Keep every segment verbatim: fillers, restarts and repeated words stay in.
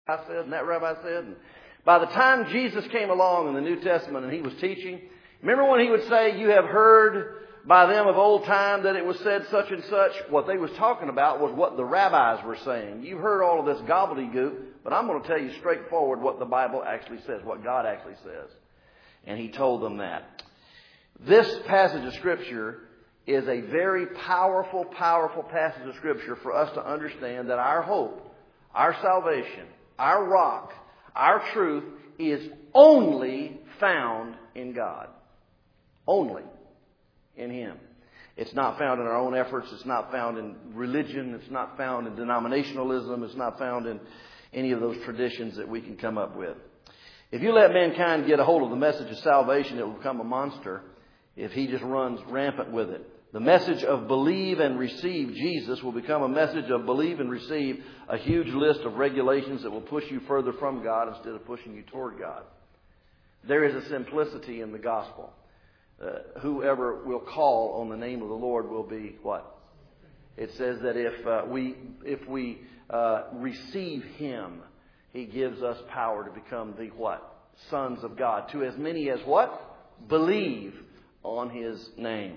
I said and that rabbi said. And by the time Jesus came along in the New Testament and he was teaching, remember when he would say, you have heard by them of old time that it was said such and such? What they was talking about was what the rabbis were saying. You've heard all of this gobbledygook, but I'm going to tell you straightforward what the Bible actually says, what God actually says. And he told them that. This passage of Scripture is a very powerful, powerful passage of Scripture for us to understand that our hope, our salvation, our rock, our truth is only found in God. Only in Him. It's not found in our own efforts. It's not found in religion. It's not found in denominationalism. It's not found in any of those traditions that we can come up with. If you let mankind get a hold of the message of salvation, it will become a monster if he just runs rampant with it. The message of believe and receive Jesus will become a message of believe and receive a huge list of regulations that will push you further from God instead of pushing you toward God. There is a simplicity in the gospel. Uh, whoever will call on the name of the Lord will be what? It says that if uh, we if we uh, receive Him, He gives us power to become the what? Sons of God. To as many as what? Believe on His name.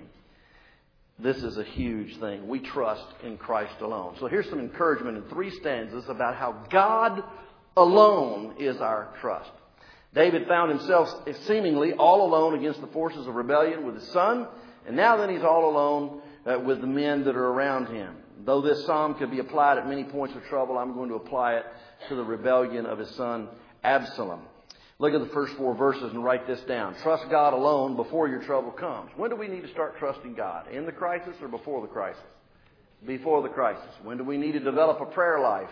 This is a huge thing. We trust in Christ alone. So here's some encouragement in three stanzas about how God alone is our trust. David found himself seemingly all alone against the forces of rebellion with his son. And now then he's all alone uh, with the men that are around him. Though this psalm could be applied at many points of trouble, I'm going to apply it to the rebellion of his son Absalom. Look at the first four verses and write this down. Trust God alone before your trouble comes. When do we need to start trusting God? In the crisis or before the crisis? Before the crisis. When do we need to develop a prayer life?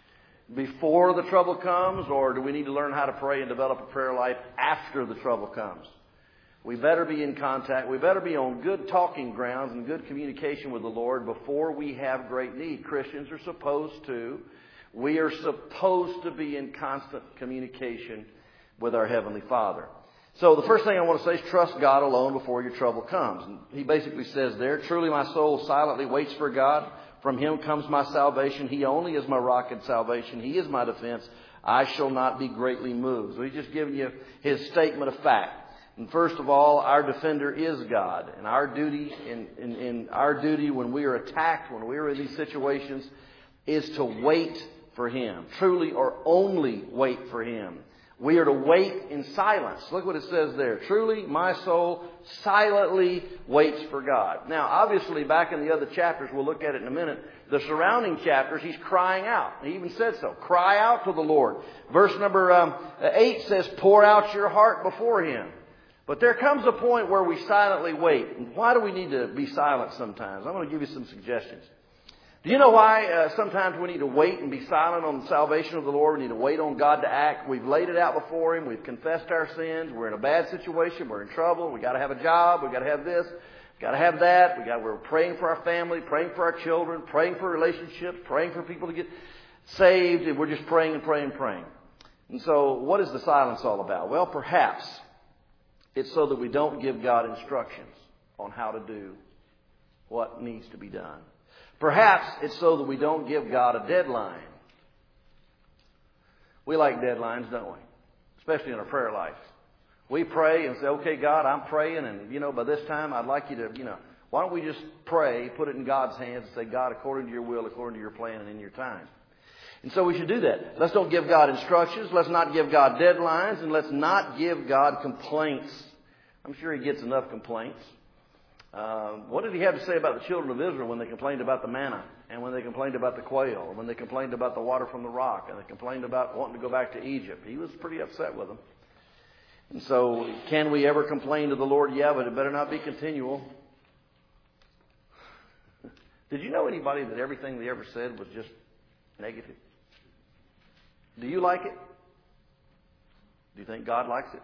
Before the trouble comes, or do we need to learn how to pray and develop a prayer life after the trouble comes? We better be in contact. We better be on good talking grounds and good communication with the Lord before we have great need. Christians are supposed to. We are supposed to be in constant communication with our Heavenly Father. So the first thing I want to say is trust God alone before your trouble comes. And he basically says there, truly my soul silently waits for God. From Him comes my salvation. He only is my rock and salvation. He is my defense. I shall not be greatly moved. So he's just giving you his statement of fact. And first of all, our defender is God. And our duty in, in, in our duty when we are attacked, when we are in these situations, is to wait for Him. Truly or only wait for Him. We are to wait in silence. Look what it says there. Truly, my soul silently waits for God. Now, obviously, back in the other chapters, we'll look at it in a minute, the surrounding chapters, he's crying out. He even said so. Cry out to the Lord. Verse number um, eight says, pour out your heart before Him. But there comes a point where we silently wait. And why do we need to be silent sometimes? I'm going to give you some suggestions. Do you know why uh, sometimes we need to wait and be silent on the salvation of the Lord? We need to wait on God to act. We've laid it out before Him. We've confessed our sins. We're in a bad situation. We're in trouble. We've got to have a job. We've got to have this. We've got to have that. We got, we're praying for our family, praying for our children, praying for relationships, praying for people to get saved. And we're just praying and praying and praying. And so what is the silence all about? Well, perhaps it's so that we don't give God instructions on how to do what needs to be done. Perhaps it's so that we don't give God a deadline. We like deadlines, don't we? Especially in our prayer life. We pray and say, okay, God, I'm praying, and, you know, by this time I'd like you to, you know, why don't we just pray, put it in God's hands and say, God, according to your will, according to your plan, and in your time. And so we should do that. Let's don't give God instructions. Let's not give God deadlines, and let's not give God complaints. I'm sure He gets enough complaints. Um, what did He have to say about the children of Israel when they complained about the manna, and when they complained about the quail, and when they complained about the water from the rock, and they complained about wanting to go back to Egypt? He was pretty upset with them. And so, can we ever complain to the Lord? Yeah, but it better not be continual. Did you know anybody that everything they ever said was just negative? Do you like it? Do you think God likes it?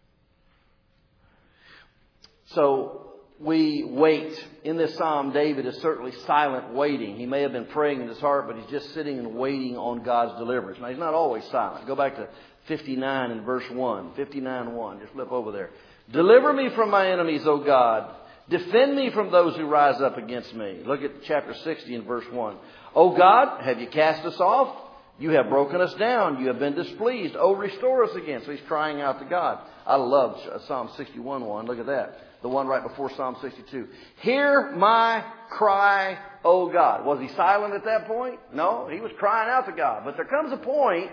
So, we wait. In this psalm, David is certainly silent waiting. He may have been praying in his heart, but he's just sitting and waiting on God's deliverance. Now, he's not always silent. Go back to fifty-nine and verse one. fifty-nine one. Just flip over there. Deliver me from my enemies, O God. Defend me from those who rise up against me. Look at chapter sixty and verse one. O God, have you cast us off? You have broken us down. You have been displeased. Oh, restore us again. So he's crying out to God. I love Psalm sixty-one one. Look at that. The one right before Psalm sixty-two. Hear my cry, O God. Was he silent at that point? No, he was crying out to God. But there comes a point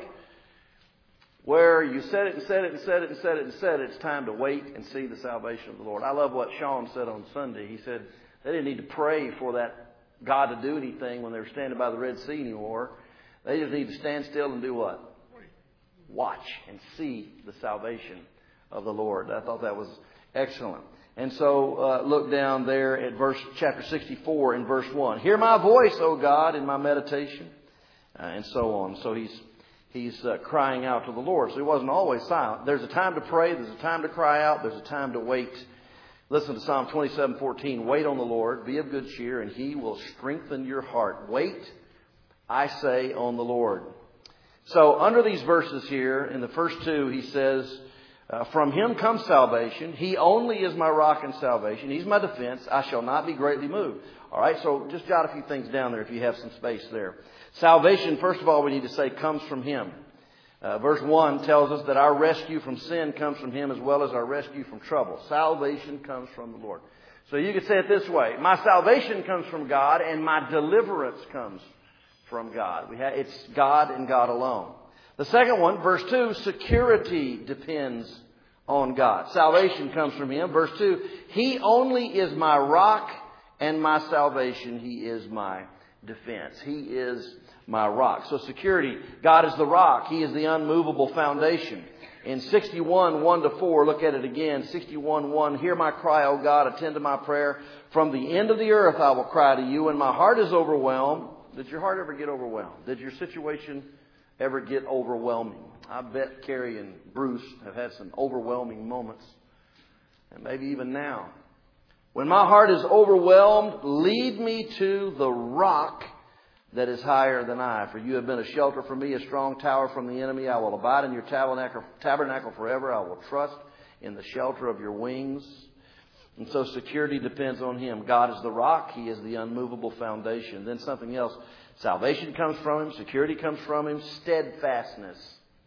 where you said it and said it and said it and said it and said it. It's time to wait and see the salvation of the Lord. I love what Sean said on Sunday. He said they didn't need to pray for that God to do anything when they were standing by the Red Sea anymore. They just need to stand still and do what? Watch and see the salvation of the Lord. I thought that was excellent. And so uh, look down there at verse chapter sixty-four in verse one. Hear my voice, O God, in my meditation, uh, and so on. So he's he's uh, crying out to the Lord. So he wasn't always silent. There's a time to pray. There's a time to cry out. There's a time to wait. Listen to Psalm twenty-seven fourteen. Wait on the Lord. Be of good cheer, and He will strengthen your heart. Wait, I say, on the Lord. So under these verses here, in the first two, he says, Uh, from Him comes salvation. He only is my rock and salvation. He's my defense. I shall not be greatly moved. All right, so just jot a few things down there if you have some space there. Salvation, first of all, we need to say, comes from Him. Uh, verse one tells us that our rescue from sin comes from Him as well as our rescue from trouble. Salvation comes from the Lord. So you could say it this way. My salvation comes from God and my deliverance comes from God. We have, it's God and God alone. The second one, verse two, security depends on God. Salvation comes from Him. Verse two, He only is my rock and my salvation. He is my defense. He is my rock. So security, God is the rock. He is the unmovable foundation. In sixty-one, one to four, look at it again. sixty-one, one, hear my cry, O God, attend to my prayer. From the end of the earth I will cry to you, and my heart is overwhelmed. Did your heart ever get overwhelmed? Did your situation ever get overwhelming? I bet Carrie and Bruce have had some overwhelming moments. And maybe even now. When my heart is overwhelmed, lead me to the rock that is higher than I. For you have been a shelter for me, a strong tower from the enemy. I will abide in your tabernacle, tabernacle forever. I will trust in the shelter of your wings. And so security depends on Him. God is the rock. He is the unmovable foundation. Then something else. Salvation comes from Him. Security comes from Him. Steadfastness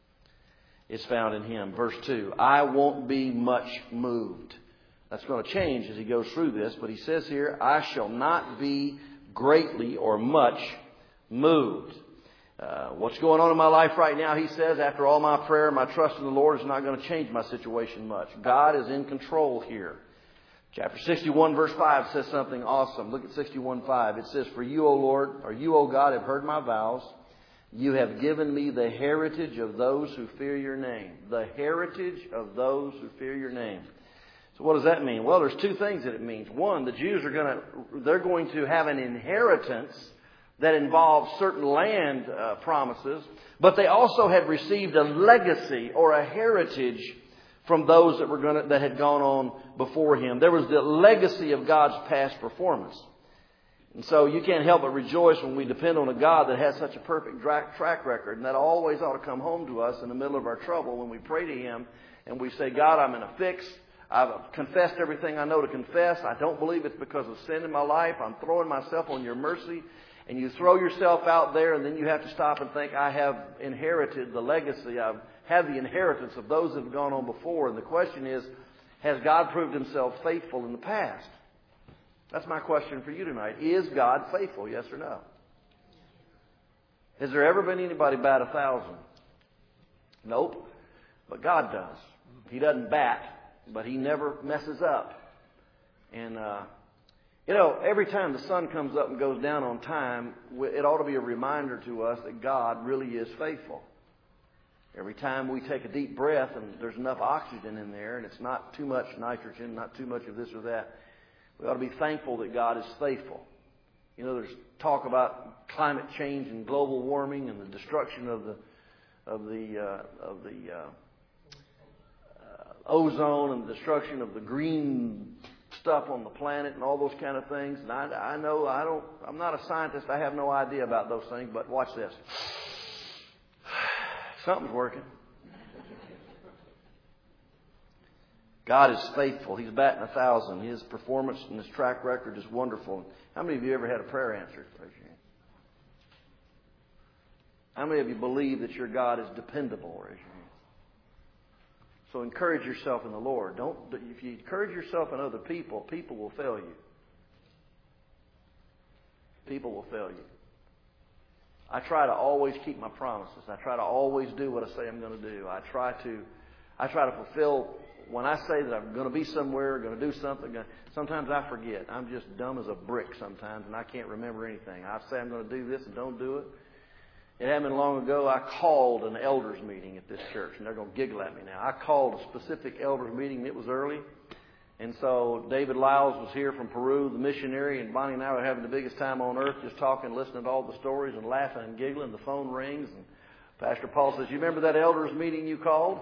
is found in Him. Verse two. I won't be much moved. That's going to change as he goes through this. But he says here, I shall not be greatly or much moved. Uh, what's going on in my life right now, he says, after all my prayer, my trust in the Lord is not going to change my situation much. God is in control here. Chapter sixty-one, verse five says something awesome. Look at sixty-one five. It says, For you, O Lord, or you, O God, have heard my vows. You have given me the heritage of those who fear your name. The heritage of those who fear your name. So what does that mean? Well, there's two things that it means. One, the Jews are going to, they're going to have an inheritance that involves certain land uh, promises, but they also had received a legacy or a heritage from those that were going to, that had gone on before him. There was the legacy of God's past performance. And so you can't help but rejoice when we depend on a God that has such a perfect track record. And that always ought to come home to us in the middle of our trouble when we pray to Him and we say, God, I'm in a fix. I've confessed everything I know to confess. I don't believe it's because of sin in my life. I'm throwing myself on your mercy. And you throw yourself out there, and then you have to stop and think, I have inherited the legacy. I've had the inheritance of those that have gone on before. And the question is, has God proved Himself faithful in the past? That's my question for you tonight. Is God faithful, yes or no? Has there ever been anybody bat a thousand? Nope. But God does. He doesn't bat, but He never messes up. And, uh, you know, every time the sun comes up and goes down on time, it ought to be a reminder to us that God really is faithful. Every time we take a deep breath and there's enough oxygen in there and it's not too much nitrogen, not too much of this or that, we ought to be thankful that God is faithful. You know, there's talk about climate change and global warming and the destruction of the of the uh, of the uh, uh, ozone and the destruction of the green stuff on the planet and all those kind of things. And I, I know I don't. I'm not a scientist. I have no idea about those things. But watch this. Something's working. God is faithful. He's batting a thousand. His performance and His track record is wonderful. How many of you ever had a prayer answered? Raise your How many of you believe that your God is dependable? Raise your hand. So encourage yourself in the Lord. Don't, if you encourage yourself in other people, people will fail you. People will fail you. I try to always keep my promises. I try to always do what I say I'm going to do. I try to, I try to fulfill. When I say that I'm going to be somewhere, going to do something, sometimes I forget. I'm just dumb as a brick sometimes, and I can't remember anything. I say I'm going to do this and don't do it. It happened long ago. I called an elders meeting at this church, and they're going to giggle at me now. I called a specific elders meeting, and it was early. And so David Lyles was here from Peru, the missionary, and Bonnie and I were having the biggest time on earth, just talking, listening to all the stories and laughing and giggling. The phone rings, and Pastor Paul says, "You remember that elders meeting you called?"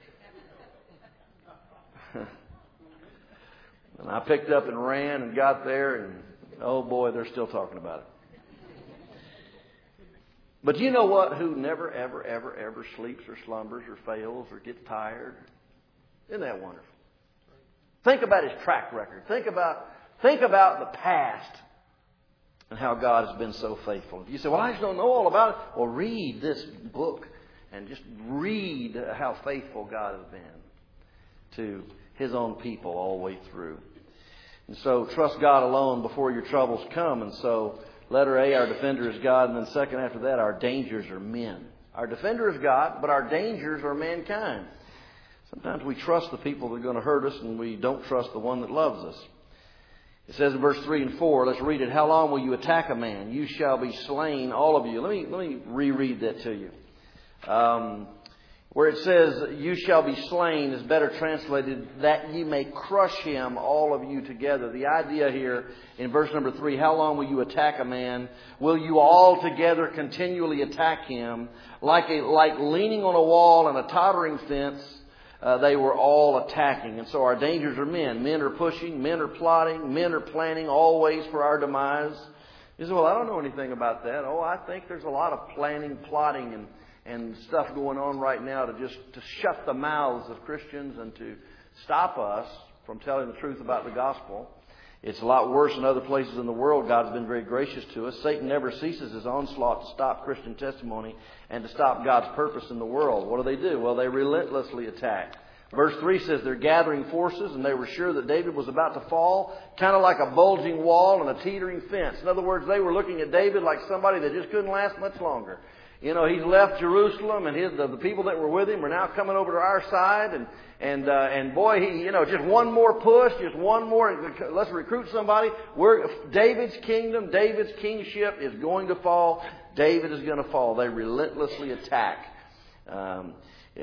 And I picked up and ran and got there, and oh boy, they're still talking about it. But you know what? Who never, ever, ever, ever sleeps or slumbers or fails or gets tired? Isn't that wonderful? Think about his track record. Think about, think about the past and how God has been so faithful. If you say, "Well, I just don't know all about it," well, read this book and just read how faithful God has been to His own people all the way through. And so trust God alone before your troubles come. And so letter A, our defender is God. And then second after that, our dangers are men. Our defender is God, but our dangers are mankind. Sometimes we trust the people that are going to hurt us, and we don't trust the one that loves us. It says in verse three and four, let's read it. "How long will you attack a man? You shall be slain, all of you." Let me, let me reread that to you. Um, where it says, "You shall be slain," is better translated, "that ye may crush him, all of you together." The idea here in verse number three, how long will you attack a man? Will you all together continually attack him? Like a, like leaning on a wall and a tottering fence, Uh, they were all attacking. And so our dangers are men. Men are pushing. Men are plotting. Men are planning always for our demise. You say, "Well, I don't know anything about that." Oh, I think there's a lot of planning, plotting, and, and stuff going on right now to just to shut the mouths of Christians and to stop us from telling the truth about the gospel. It's a lot worse in other places in the world. God's been very gracious to us. Satan never ceases his onslaught to stop Christian testimony and to stop God's purpose in the world. What do they do? Well, they relentlessly attack. Verse three says they're gathering forces, and they were sure that David was about to fall, kind of like a bulging wall and a teetering fence. In other words, they were looking at David like somebody that just couldn't last much longer. You know, he's left Jerusalem, and his, the, the people that were with him are now coming over to our side. And and uh, and boy, he you know just one more push, just one more. Let's recruit somebody. We're David's kingdom, David's kingship is going to fall. David is going to fall. They relentlessly attack. Um,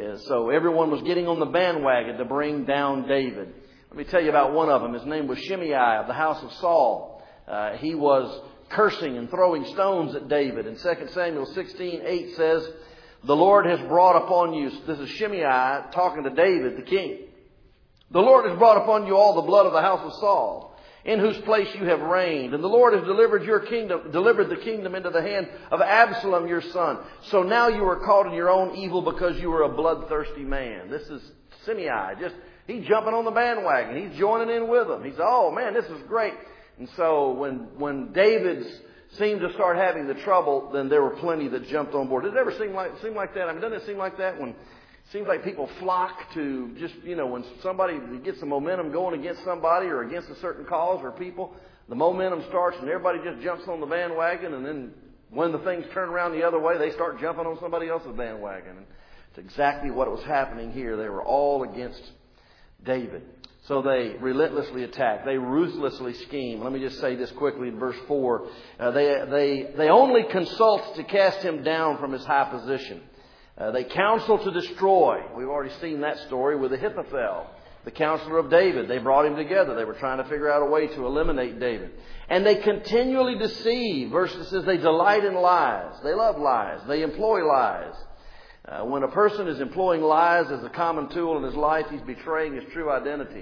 so everyone was getting on the bandwagon to bring down David. Let me tell you about one of them. His name was Shimei of the house of Saul. Uh, he was cursing and throwing stones at David. And Second Samuel sixteen eight says, "The Lord has brought upon you," this is Shimei talking to David, the king. "The Lord has brought upon you all the blood of the house of Saul, in whose place you have reigned. And the Lord has delivered your kingdom, delivered the kingdom into the hand of Absalom your son. So now you are caught in your own evil because you are a bloodthirsty man." This is Shimei. Just, he's jumping on the bandwagon. He's joining in with them. He's, "Oh man, this is great." And so when when David seemed to start having the trouble, then there were plenty that jumped on board. Does it ever seem like seem like that? I mean, doesn't it seem like that when it seems like people flock to just, you know, when somebody gets the momentum going against somebody or against a certain cause or people, the momentum starts and everybody just jumps on the bandwagon, and then when the things turn around the other way, they start jumping on somebody else's bandwagon. And it's exactly what was happening here. They were all against David. So they relentlessly attack. They ruthlessly scheme. Let me just say this quickly in verse four. Uh, they, they, they only consult to cast him down from his high position. Uh, they counsel to destroy. We've already seen that story with Ahithophel, the counselor of David. They brought him together. They were trying to figure out a way to eliminate David. And they continually deceive. Verse says they delight in lies. They love lies. They employ lies. Uh, when a person is employing lies as a common tool in his life, he's betraying his true identity.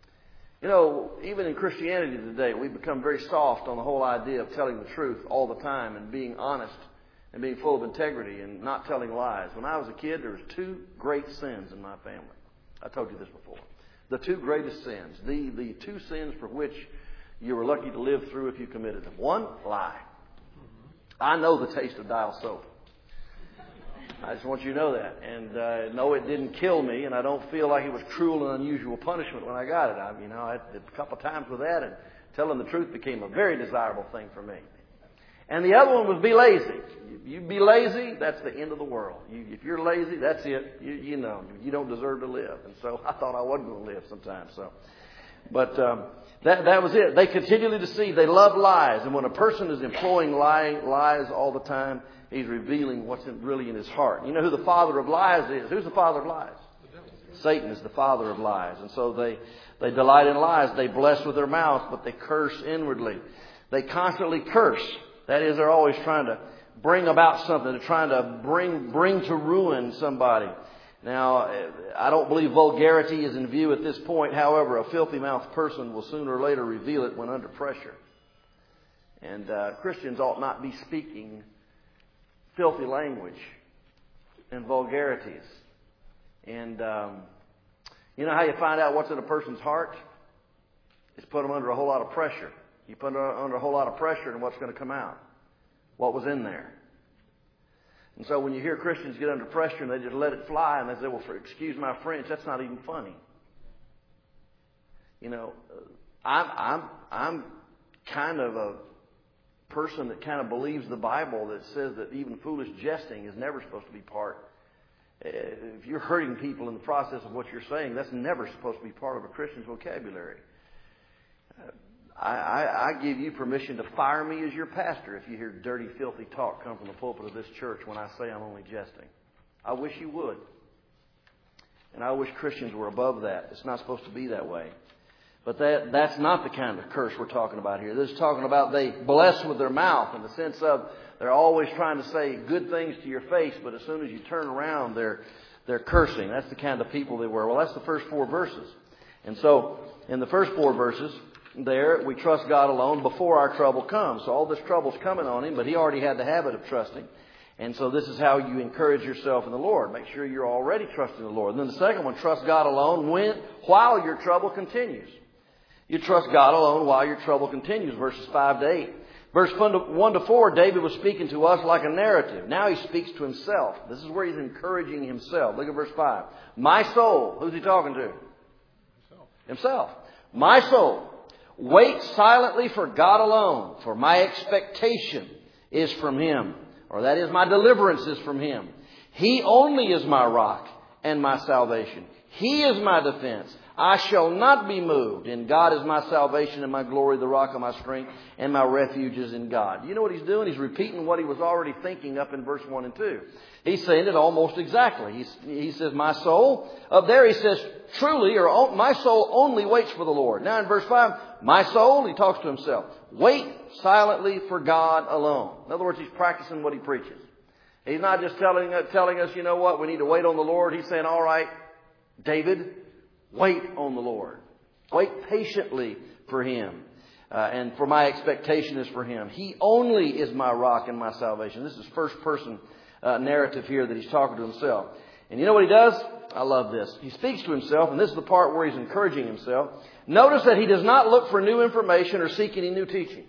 You know, even in Christianity today, we've become very soft on the whole idea of telling the truth all the time and being honest and being full of integrity and not telling lies. When I was a kid, there was two great sins in my family. I told you this before. The two greatest sins. The, the two sins for which you were lucky to live through if you committed them. One, lie. I know the taste of dial soap. I just want you to know that. And uh, no, it didn't kill me, and I don't feel like it was cruel and unusual punishment when I got it. I, you know, I had a couple of times with that, and telling the truth became a very desirable thing for me. And the other one was be lazy. You be lazy, that's the end of the world. You, if you're lazy, that's it. You, you know, you don't deserve to live. And so I thought I wasn't going to live sometimes. So, but um, that that was it. They continually deceive. They love lies. And when a person is employing lying, lies all the time, he's revealing what's in, really in his heart. You know who the father of lies is? Who's the father of lies? Satan is the father of lies. And so they, they delight in lies. They bless with their mouth, but they curse inwardly. They constantly curse. That is, they're always trying to bring about something. They're trying to bring bring to ruin somebody. Now, I don't believe vulgarity is in view at this point. However, a filthy-mouthed person will sooner or later reveal it when under pressure. And uh, Christians ought not be speaking filthy language and vulgarities. And um, you know how you find out what's in a person's heart? It's put them under a whole lot of pressure. You put them under a whole lot of pressure, and what's going to come out? What was in there? And so when you hear Christians get under pressure and they just let it fly and they say, well, for, excuse my French, that's not even funny. You know, I'm, I'm, I'm kind of a person that kind of believes the Bible that says that even foolish jesting is never supposed to be part. If you're hurting people in the process of what you're saying, that's never supposed to be part of a Christian's vocabulary. I, I, I give you permission to fire me as your pastor if you hear dirty, filthy talk come from the pulpit of this church when I say I'm only jesting. I wish you would. And I wish Christians were above that. It's not supposed to be that way. But that that's not the kind of curse we're talking about here. This is talking about they bless with their mouth in the sense of they're always trying to say good things to your face, but as soon as you turn around, they're they're cursing. That's the kind of people they were. Well, that's the first four verses. And so in the first four verses, there, we trust God alone before our trouble comes. So all this trouble's coming on him, but he already had the habit of trusting. And so this is how you encourage yourself in the Lord. Make sure you're already trusting the Lord. And then the second one, trust God alone when, while your trouble continues. You trust God alone while your trouble continues, verses five to eight. Verse one to four, David was speaking to us like a narrative. Now he speaks to himself. This is where he's encouraging himself. Look at verse five. My soul, who's he talking to? Himself. Himself. My soul. Wait silently for God alone, for my expectation is from Him. Or that is, my deliverance is from Him. He only is my rock and my salvation. He is my defense. I shall not be moved. And God is my salvation and my glory, the rock of my strength, and my refuge is in God. You know what he's doing? He's repeating what he was already thinking up in verse one and two. He's saying it almost exactly. He's, he says, my soul. Up there he says, truly, or my soul only waits for the Lord. Now in verse five, my soul, he talks to himself, wait silently for God alone. In other words, he's practicing what he preaches. He's not just telling, uh, telling us, you know what, we need to wait on the Lord. He's saying, all right, David, wait on the Lord. Wait patiently for Him. Uh, and for my expectation is for Him. He only is my rock and my salvation. This is first person uh, narrative here that he's talking to himself. And you know what he does? I love this. He speaks to himself, and this is the part where he's encouraging himself. Notice that he does not look for new information or seek any new teaching.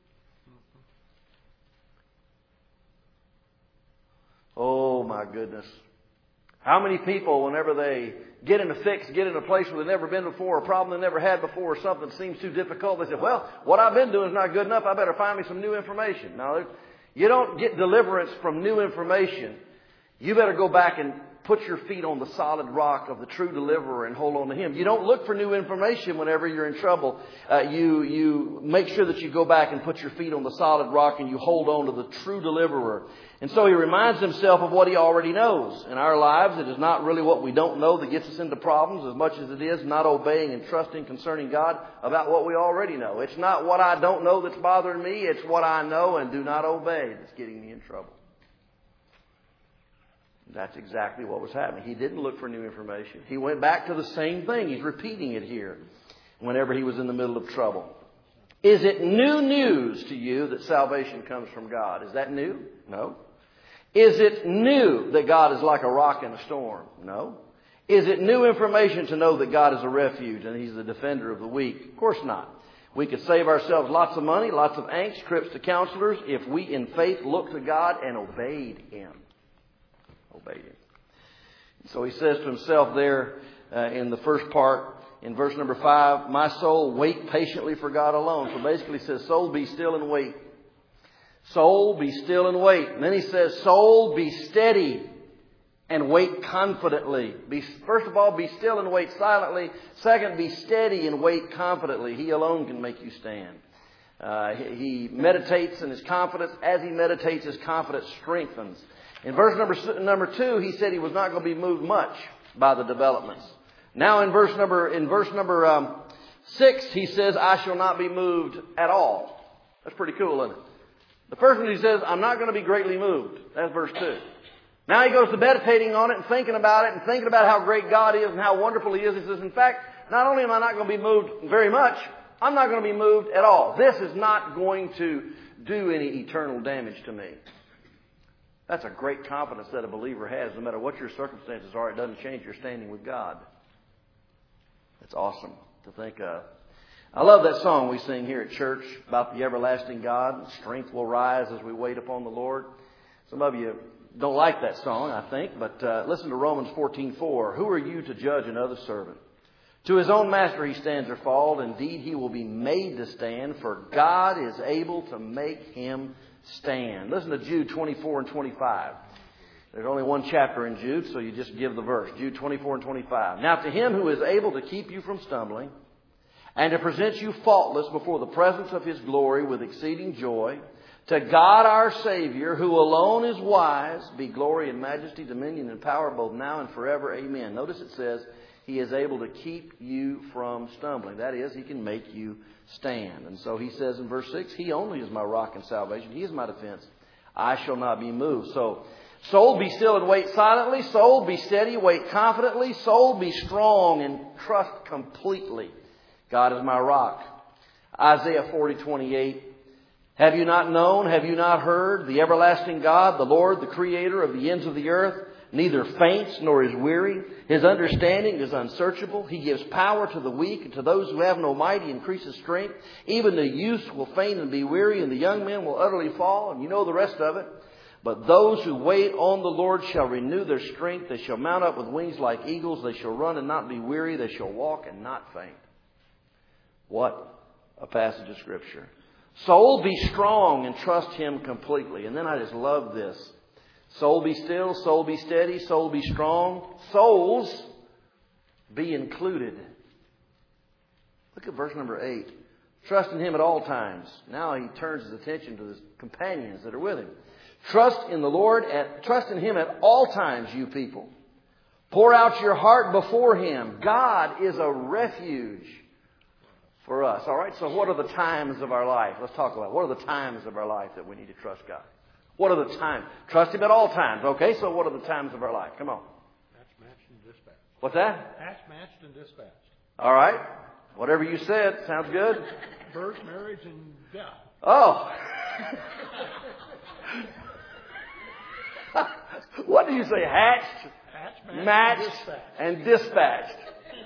Oh my goodness. How many people, whenever they get in a fix, get in a place where they've never been before, a problem they've never had before, or something seems too difficult, they say, well, what I've been doing is not good enough. I better find me some new information. Now, you don't get deliverance from new information. You better go back and put your feet on the solid rock of the true deliverer and hold on to Him. You don't look for new information whenever you're in trouble. Uh, you, you make sure that you go back and put your feet on the solid rock and you hold on to the true deliverer. And so he reminds himself of what he already knows. In our lives, it is not really what we don't know that gets us into problems as much as it is not obeying and trusting concerning God about what we already know. It's not what I don't know that's bothering me. It's what I know and do not obey that's getting me in trouble. That's exactly what was happening. He didn't look for new information. He went back to the same thing. He's repeating it here whenever he was in the middle of trouble. Is it new news to you that salvation comes from God? Is that new? No. Is it new that God is like a rock in a storm? No. Is it new information to know that God is a refuge and He's the defender of the weak? Of course not. We could save ourselves lots of money, lots of angst, trips to counselors if we in faith looked to God and obeyed Him. obeyed him. So he says to himself there uh, in the first part, in verse number five, my soul, wait patiently for God alone. So basically he says, soul, be still and wait. Soul, be still and wait. And then he says, soul, be steady and wait confidently. Be, first of all, be still and wait silently. Second, be steady and wait confidently. He alone can make you stand. Uh, he, he meditates in his confidence. As he meditates, his confidence strengthens. In verse number, number two, he said he was not going to be moved much by the developments. Now in verse number, in verse number um, six, he says, I shall not be moved at all. That's pretty cool, isn't it? The first one he says, I'm not going to be greatly moved. That's verse two. Now he goes to meditating on it and thinking about it and thinking about how great God is and how wonderful He is. He says, in fact, not only am I not going to be moved very much, I'm not going to be moved at all. This is not going to do any eternal damage to me. That's a great confidence that a believer has. No matter what your circumstances are, it doesn't change your standing with God. It's awesome to think of. I love that song we sing here at church about the everlasting God. Strength will rise as we wait upon the Lord. Some of you don't like that song, I think, but uh, listen to Romans fourteen four. Who are you to judge another servant? To his own master he stands or falls. Indeed, he will be made to stand, for God is able to make him stand. Listen to Jude twenty-four and twenty-five. There's only one chapter in Jude, so you just give the verse. Jude twenty-four and twenty-five. Now to him who is able to keep you from stumbling and to present you faultless before the presence of His glory with exceeding joy, to God our Savior, who alone is wise, be glory and majesty, dominion and power both now and forever. Amen. Notice it says He is able to keep you from stumbling. That is, He can make you stand. And so He says in verse six, He only is my rock and salvation. He is my defense. I shall not be moved. So, soul, be still and wait silently. Soul, be steady, wait confidently. Soul, be strong and trust completely. God is my rock. Isaiah forty twenty-eight. Have you not known? Have you not heard? The everlasting God, the Lord, the Creator of the ends of the earth, neither faints nor is weary. His understanding is unsearchable. He gives power to the weak, and to those who have no might He increases strength. Even the youth will faint and be weary, and the young men will utterly fall. And you know the rest of it. But those who wait on the Lord shall renew their strength. They shall mount up with wings like eagles. They shall run and not be weary. They shall walk and not faint. What a passage of Scripture. Soul, be strong and trust Him completely. And then I just love this. Soul, be still. Soul, be steady. Soul, be strong. Souls, be included. Look at verse number eight. Trust in Him at all times. Now he turns his attention to his companions that are with him. Trust in the Lord. At, trust in Him at all times, you people. Pour out your heart before Him. God is a refuge for us. All right, so what are the times of our life? Let's talk about it. What are the times of our life that we need to trust God? What are the times? Trust Him at all times. Okay, so what are the times of our life? Come on. Matched, matched, and dispatched. What's that? Matched, matched, and dispatched. All right. Whatever you said. Sounds good. Birth, marriage, and death. Oh. What did you say? Hatched, Hatched, matched, matched, and dispatched. and dispatched.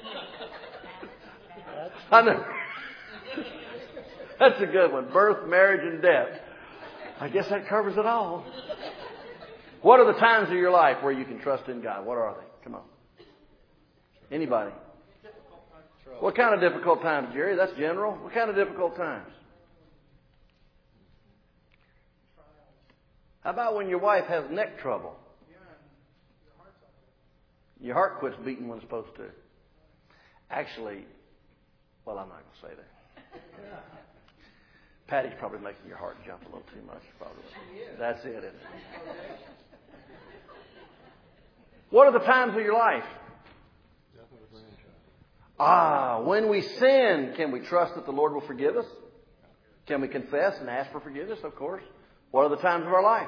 I know. That's a good one. Birth, marriage, and death. I guess that covers it all. What are the times of your life where you can trust in God? What are they? Come on. Anybody? What kind of difficult times, Jerry? That's general. What kind of difficult times? How about when your wife has neck trouble? Your heart quits beating when it's supposed to. Actually, well, I'm not going to say that. Patty's probably making your heart jump a little too much. Probably. That's it, isn't it? What are the times of your life? Ah, when we sin, can we trust that the Lord will forgive us? Can we confess and ask for forgiveness? Of course. What are the times of our life?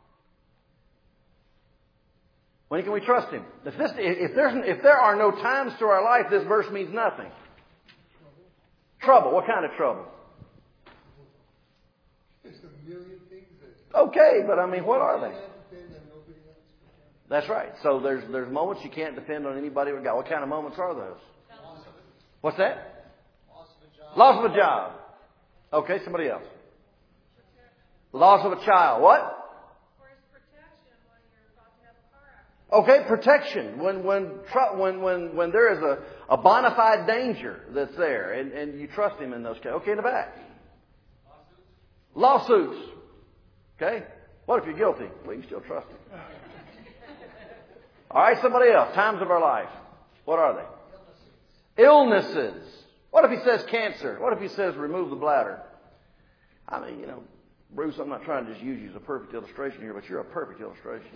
When can we trust Him? If, this, if, there's, if there are no times to our life, this verse means nothing. Trouble. What kind of trouble? There's a million things that... Okay, but I mean, what are they? That's right. So there's there's moments you can't depend on anybody but God. What kind of moments are those? What's that? Loss of a job. Loss of a job. Okay, somebody else. Loss of a child. What? Or His protection when you're about to have a car Okay, protection. When when when when when there is a, a bona fide danger that's there, and, and you trust Him in those cases. Okay, in the back. Lawsuits. Lawsuits. Okay. What if you're guilty? Well, you can still trust Him. All right, somebody else. Times of our life. What are they? Illnesses. Illnesses. What if He says cancer? What if He says remove the bladder? I mean, you know, Bruce, I'm not trying to just use you as a perfect illustration here, but you're a perfect illustration.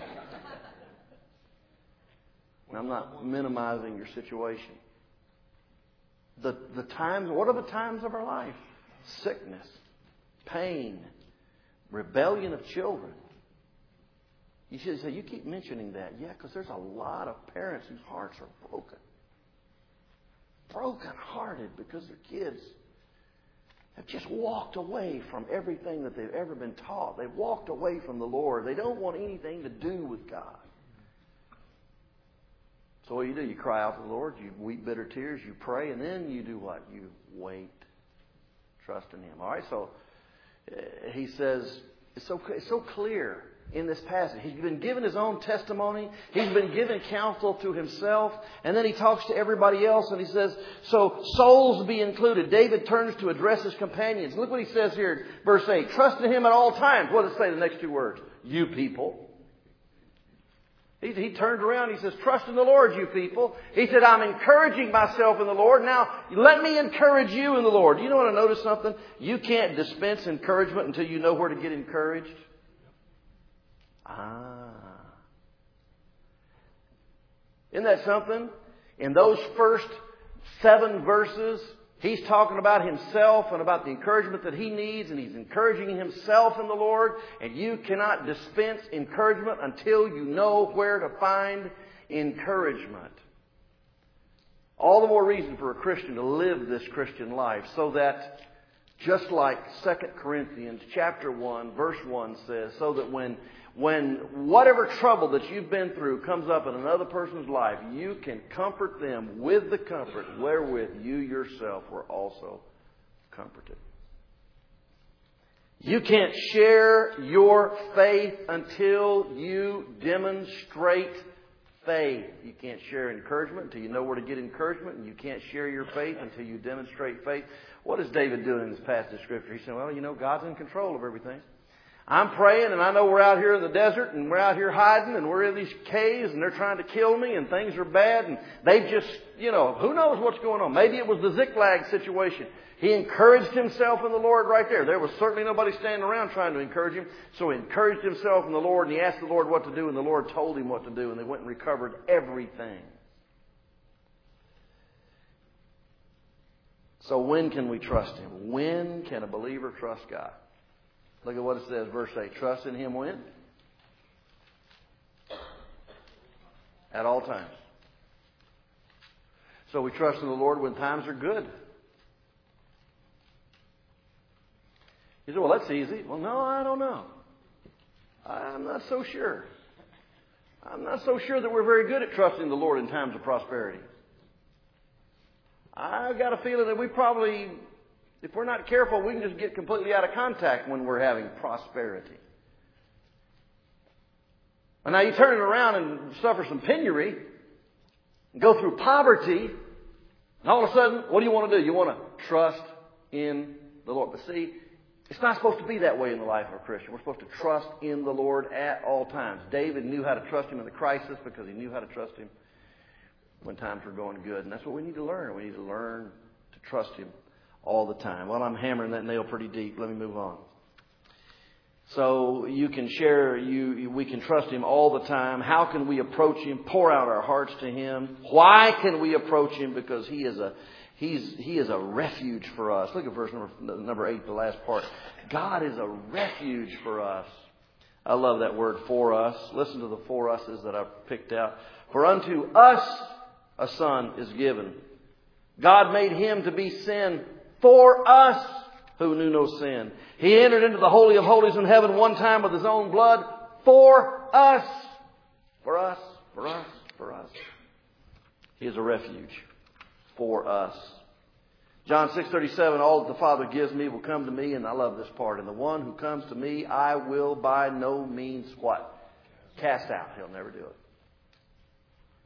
And I'm not minimizing your situation. The, the times, what are the times of our life? Sickness, pain, rebellion of children. You should say, you keep mentioning that. Yeah, because there's a lot of parents whose hearts are broken. Broken hearted because their kids have just walked away from everything that they've ever been taught. They've walked away from the Lord. They don't want anything to do with God. So what do you do? You cry out to the Lord. You weep bitter tears. You pray. And then you do what? You wait. Trust in Him. All right, so uh, he says, it's so, it's so clear in this passage. He's been given his own testimony. He's been given counsel to himself. And then he talks to everybody else and he says, so souls be included. David turns to address his companions. Look what he says here in verse eight. Trust in Him at all times. What does it say, the next two words? You people. He, he turned around. He says, trust in the Lord, you people. He said, I'm encouraging myself in the Lord. Now, let me encourage you in the Lord. You know what I noticed something? You can't dispense encouragement until you know where to get encouraged. Ah. Isn't that something? In those first seven verses, he's talking about himself and about the encouragement that he needs, and he's encouraging himself in the Lord. And you cannot dispense encouragement until you know where to find encouragement. All the more reason for a Christian to live this Christian life, so that, just like Second Corinthians chapter one, verse one says, so that when When whatever trouble that you've been through comes up in another person's life, you can comfort them with the comfort wherewith you yourself were also comforted. You can't share your faith until you demonstrate faith. You can't share encouragement until you know where to get encouragement. And you can't share your faith until you demonstrate faith. What is David doing in this passage of Scripture? He's saying, well, you know, God's in control of everything. I'm praying, and I know we're out here in the desert, and we're out here hiding, and we're in these caves, and they're trying to kill me, and things are bad, and they've just, you know, who knows what's going on. Maybe it was the Ziklag situation. He encouraged himself in the Lord right there. There was certainly nobody standing around trying to encourage him, so he encouraged himself in the Lord, and he asked the Lord what to do, and the Lord told him what to do, and they went and recovered everything. So when can we trust Him? When can a believer trust God? Look at what it says, verse eight. Trust in Him when? At all times. So we trust in the Lord when times are good. You say, well, that's easy. Well, no, I don't know. I'm not so sure. I'm not so sure that we're very good at trusting the Lord in times of prosperity. I've got a feeling that we probably... if we're not careful, we can just get completely out of contact when we're having prosperity. And now you turn it around and suffer some penury, and go through poverty, and all of a sudden, what do you want to do? You want to trust in the Lord. But see, it's not supposed to be that way in the life of a Christian. We're supposed to trust in the Lord at all times. David knew how to trust Him in the crisis because he knew how to trust Him when times were going good. And that's what we need to learn. We need to learn to trust Him all the time. Well, I'm hammering that nail pretty deep. Let me move on. So you can share, you we can trust Him all the time. How can we approach Him? Pour out our hearts to Him. Why can we approach Him? Because He is a He's He is a refuge for us. Look at verse number number eight, the last part. God is a refuge for us. I love that word, for us. Listen to the for us's that I've picked out. For unto us a son is given. God made Him to be sin for us who knew no sin. He entered into the Holy of Holies in heaven one time with His own blood for us. For us, for us, for us. He is a refuge for us. John six thirty-seven, all that the Father gives me will come to me, and I love this part. And the one who comes to me, I will by no means what? Cast out. He'll never do it.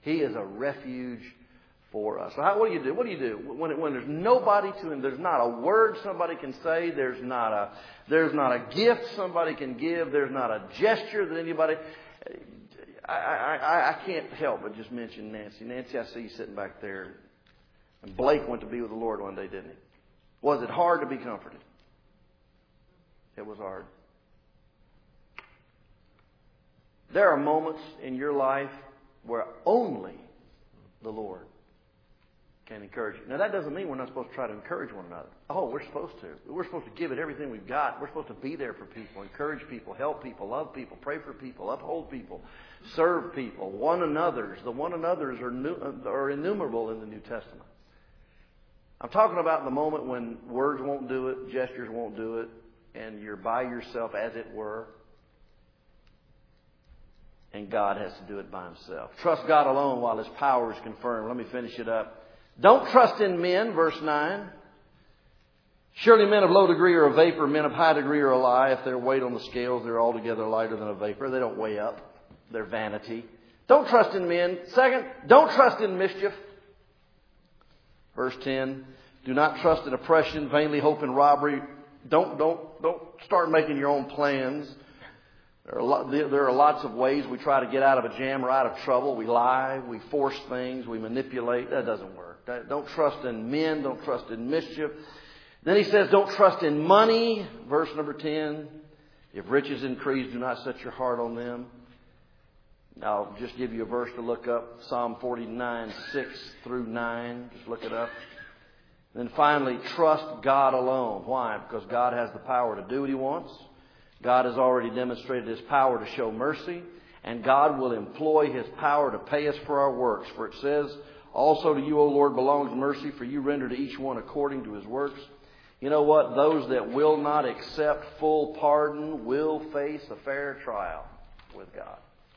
He is a refuge for us. So how, what do you do? What do you do when, when there's nobody to him? There's not a word somebody can say. There's not a there's not a gift somebody can give. There's not a gesture that anybody. I, I, I can't help but just mention Nancy. Nancy, I see you sitting back there. And Blake went to be with the Lord one day, didn't he? Was it hard to be comforted? It was hard. There are moments in your life where only the Lord can encourage you. Now, that doesn't mean we're not supposed to try to encourage one another. Oh, we're supposed to. We're supposed to give it everything we've got. We're supposed to be there for people, encourage people, help people, love people, pray for people, uphold people, serve people, one another's. The one another's are, new, are innumerable in the New Testament. I'm talking about the moment when words won't do it, gestures won't do it, and you're by yourself, as it were, and God has to do it by Himself. Trust God alone while His power is confirmed. Let me finish it up. Don't trust in men, verse nine. Surely men of low degree are a vapor, men of high degree are a lie. If they're weighed on the scales, they're altogether lighter than a vapor. They don't weigh up. They're vanity. Don't trust in men. Second, don't trust in mischief. Verse ten. Do not trust in oppression, vainly hope in robbery. Don't, don't, don't start making your own plans. There are, lot, there are lots of ways we try to get out of a jam or out of trouble. We lie, we force things, we manipulate. That doesn't work. Don't trust in men. Don't trust in mischief. Then he says, don't trust in money. Verse number ten. If riches increase, do not set your heart on them. Now, I'll just give you a verse to look up. Psalm forty-nine, six through nine. Just look it up. Then finally, trust God alone. Why? Because God has the power to do what He wants. God has already demonstrated His power to show mercy. And God will employ His power to pay us for our works. For it says, also to you, O Lord, belongs mercy, for you render to each one according to his works. You know what? Those that will not accept full pardon will face a fair trial with God.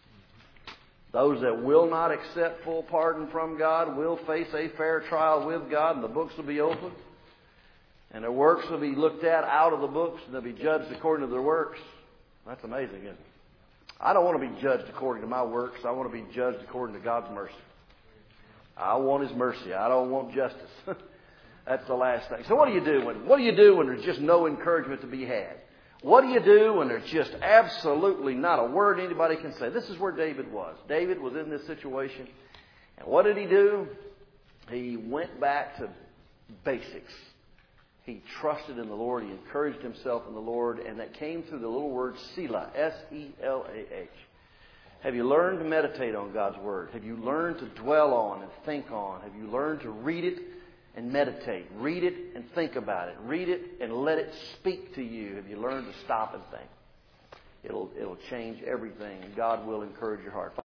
Those that will not accept full pardon from God will face a fair trial with God, and the books will be opened. And their works will be looked at out of the books, and they'll be judged according to their works. That's amazing, isn't it? I don't want to be judged according to my works. I want to be judged according to God's mercy. I want His mercy. I don't want justice. That's the last thing. So what do you do when, what do you do when there's just no encouragement to be had? What do you do when there's just absolutely not a word anybody can say? This is where David was. David was in this situation. And what did he do? He went back to basics. He trusted in the Lord. He encouraged himself in the Lord. And that came through the little word Selah. S E L A H. Have you learned to meditate on God's Word? Have you learned to dwell on and think on? Have you learned to read it and meditate? Read it and think about it. Read it and let it speak to you. Have you learned to stop and think? It'll, it'll change everything, and God will encourage your heart.